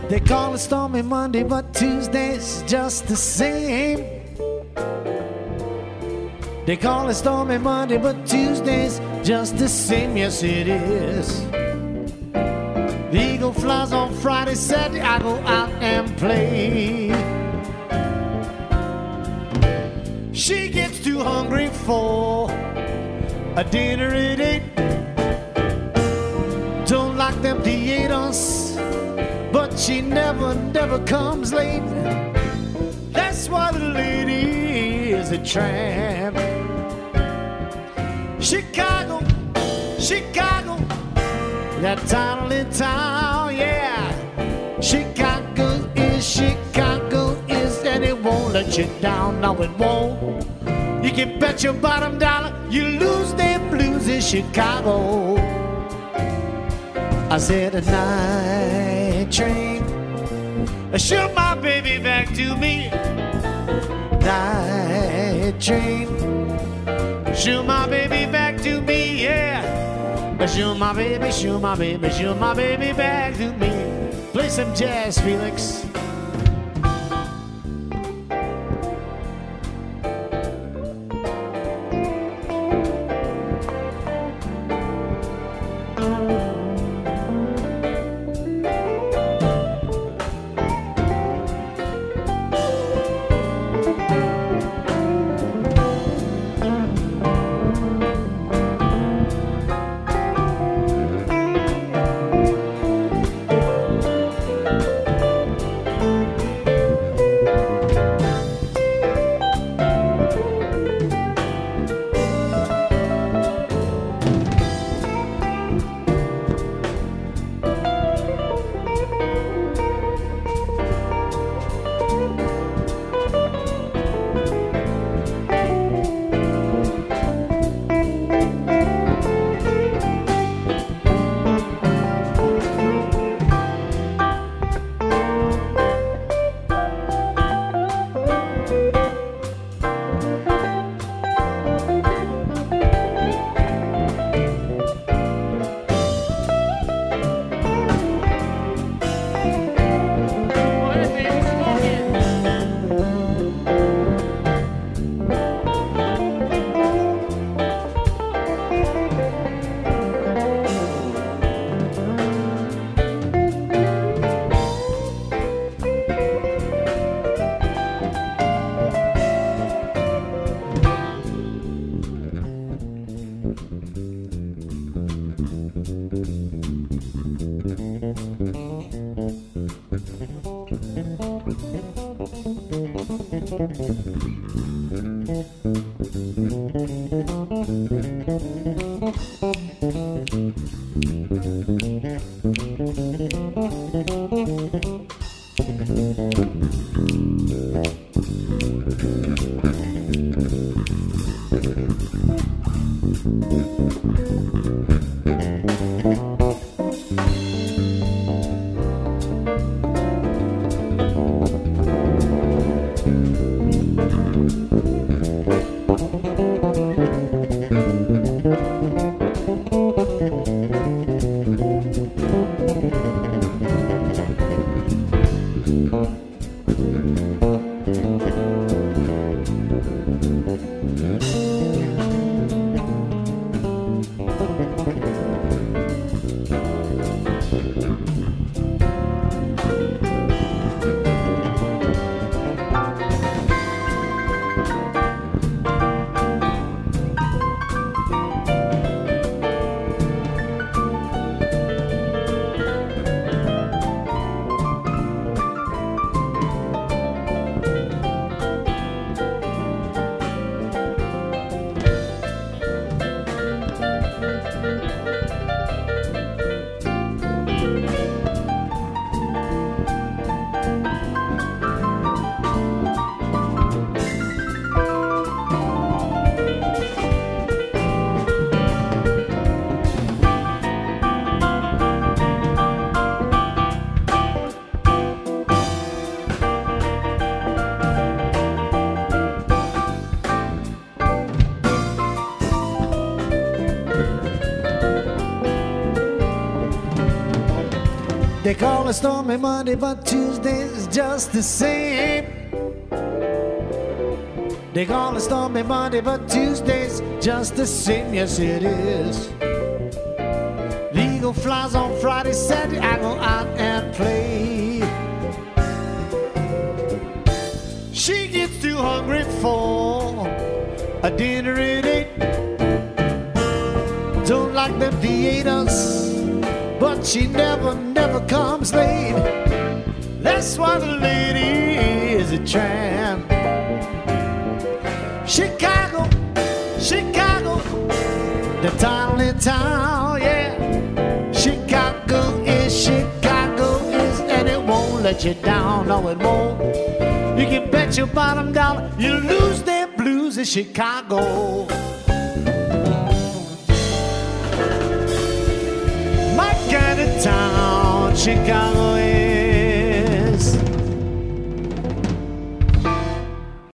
They call it stormy Monday, but Tuesday's just the same. They call it stormy Monday, but Tuesday's just the same. Yes, it is. The eagle flies on Friday, Saturday, I go out and play. She gets too hungry for a dinner at 8. Don't like them theaters, but she never comes late. That's why the lady is a tramp. Chicago, Chicago, that tiny little town, yeah. Chicago is, and it won't let you down, no it won't. You can bet your bottom dollar you lose them blues in Chicago. I said a night train, shoot my baby back to me. Night train, shoot my baby back to me, yeah. Shoot my baby, shoot my baby, shoot my baby back to me. Play some jazz, Felix. They call it stormy Monday, but Tuesday is just the same. They call it stormy Monday, but Tuesday's just the same. Yes, it is. The eagle flies on Friday, Saturday, I go out and play. She gets too hungry for a dinner at 8. Don't like them theaters, but she never comes late. That's why the lady is a tramp. Chicago, Chicago, the tiny town, yeah. Chicago is, and it won't let you down, no it won't. You can bet your bottom dollar you lose them blues in Chicago. My kind of town, Chicago